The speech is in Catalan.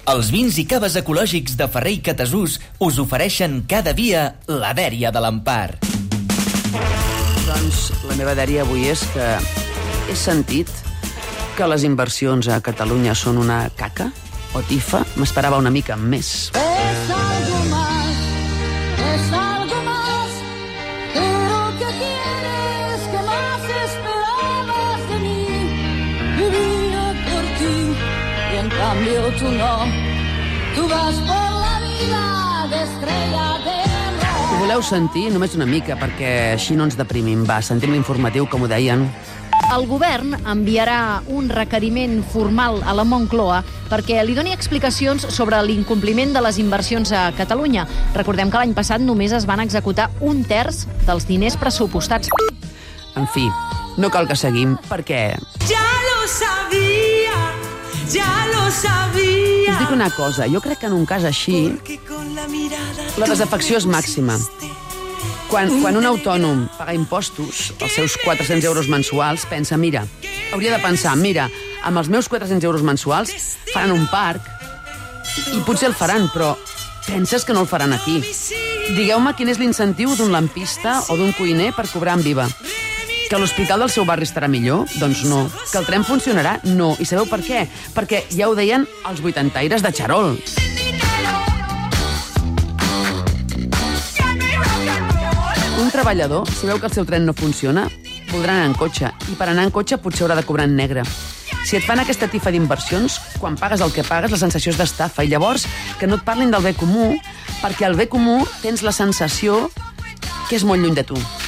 Els vins i caves ecològics de Ferrer i Catasús us ofereixen cada dia la dèria de l'Empar. Doncs la meva dèria avui és que he sentit que les inversions a Catalunya són una caca o tifa. M'esperava una mica més. Es algo más, pero ¿qué tienes que más esperabas de mí? Vivía por ti y en cambio tú no. Tú vas por la vida de estrella de rock. Ho voleu sentir? Només una mica, perquè així no ens deprimim. Va, sentim l'informatiu, com ho deien. El govern enviarà un requeriment formal a la Moncloa perquè li doni explicacions sobre l'incompliment de les inversions a Catalunya. Recordem que l'any passat només es van executar 1/3 dels diners pressupostats. En fi, no cal que seguim, perquè... Ya lo sabía. Us dic una cosa, jo crec que en un cas així la desafecció és màxima. Quan un autònom paga impostos, els seus 400 euros mensuals, pensa, mira, hauria de pensar, mira, amb els meus 400 euros mensuals faran un parc i potser el faran, però penses que no el faran aquí. Digueu-me quin és l'incentiu d'un lampista o d'un cuiner per cobrar en Viva. Que l'hospital del seu barri estarà millor? Doncs no. Que el tren funcionarà? No. I sabeu per què? Perquè ja ho deien els vuitantaires de Xarol. Un treballador, si veu que el seu tren no funciona, voldrà anar en cotxe. I per anar en cotxe potser haurà de cobrar en negre. Si et fan aquesta tifa d'inversions, quan pagues el que pagues, la sensació és d'estafa. I llavors, que no et parlin del bé comú, perquè al bé comú tens la sensació que és molt lluny de tu.